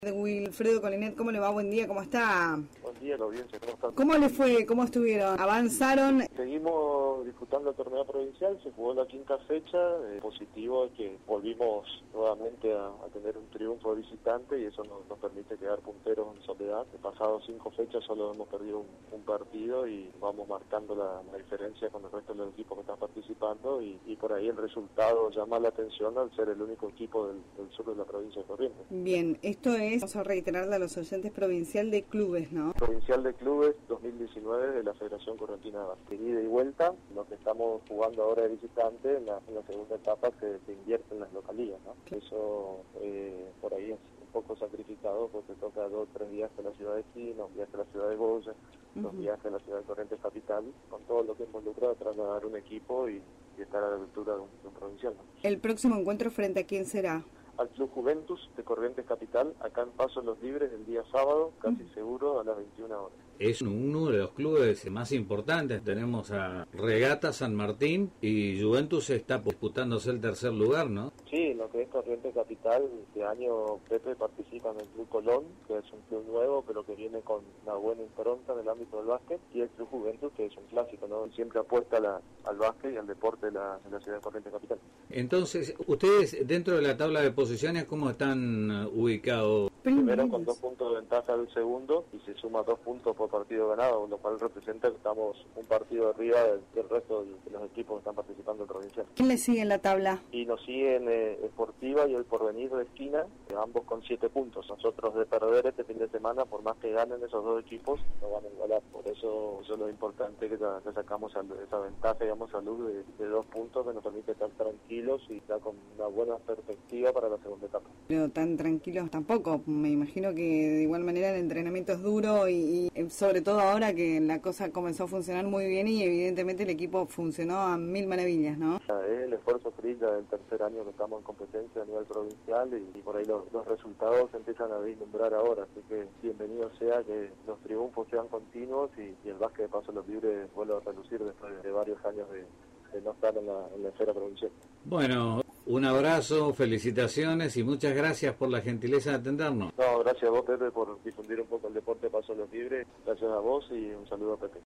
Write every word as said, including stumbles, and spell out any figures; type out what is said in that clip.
De Wilfredo Colinet, ¿cómo le va? Buen día, ¿cómo está? Buen día, la audiencia, ¿cómo están? ¿Cómo le fue? ¿Cómo estuvieron? ¿Avanzaron? Seguimos disputando el torneo provincial, se jugó la quinta fecha, eh, positivo es que volvimos nuevamente a, a tener un triunfo de visitante y eso nos, nos permite quedar punteros en Soledad. De pasados cinco fechas solo hemos perdido un, un partido y vamos marcando la, la diferencia con el resto de los equipos que están participando y, y por ahí el resultado llama la atención al ser el único equipo del, del sur de la provincia de Corrientes. Bien, esto es, vamos a reiterarle a los oyentes, provincial de clubes, ¿no? Provincial de Clubes dos mil diecinueve de la Federación Correntina de Básquet. Ida y vuelta, lo que estamos jugando ahora de visitante, en la, en la segunda etapa se, se invierte en las localías, ¿no? Eso eh, por ahí es un poco sacrificado porque toca dos o tres días de la ciudad de Quino, viajes a la ciudad de Goya, uh-huh. dos viajes a la ciudad de Corrientes Capital, con todo lo que involucra trasladar un equipo y, y estar a la altura de un, de un provincial, ¿no? ¿El próximo encuentro frente a quién será? Al Club Juventus de Corrientes Capital, acá en Paso Los Libres, el día sábado, casi uh-huh. seguro, a las veintiuna horas. Es uno de los clubes más importantes. Tenemos a Regata San Martín y Juventus está disputándose el tercer lugar, ¿no? Sí, lo que es Corrientes Capital, este año Pepe participa en el Club Colón, que es un club nuevo, pero que viene con una buena impronta en el ámbito del básquet, y el Club Juventus, que es un clásico, ¿no? Siempre apuesta la, al básquet y al deporte de la, de la ciudad de Corrientes Capital. Entonces, ustedes dentro de la tabla de posiciones, ¿cómo están ubicados? Primero con dos puntos de ventaja del segundo y se suma dos puntos por partido ganado, lo cual representa que estamos un partido arriba del, del resto de los equipos que están participando en provincial. ¿Quién le sigue en la tabla? Y nos siguen eh, Sportiva y el Porvenir de esquina, eh, ambos con siete puntos. Nosotros de perder este fin de semana, por más que ganen esos dos equipos, no van a igualar. Por eso, eso es lo importante que, que sacamos a, esa ventaja, digamos, a luz de, de dos puntos que nos permite estar tranquilos y estar con una buena perspectiva para la segunda etapa. Pero tan tranquilos tampoco. Me imagino que de igual manera el entrenamiento es duro y, y sobre todo ahora que la cosa comenzó a funcionar muy bien y evidentemente el equipo funcionó a mil maravillas, ¿no? Es el esfuerzo frilla del tercer año que estamos en competencia a nivel provincial y, y por ahí los, los resultados se empiezan a vislumbrar ahora, así que bienvenido sea que los triunfos sean continuos y, y el básquet de Paso Los Libres vuelva a relucir después de varios años de, de no estar en la, en la esfera provincial. Bueno, un abrazo, felicitaciones y muchas gracias por la gentileza de atendernos. No, gracias a vos, Pepe, por difundir un poco el deporte Paso Los Libres. Gracias a vos y un saludo a Pepe.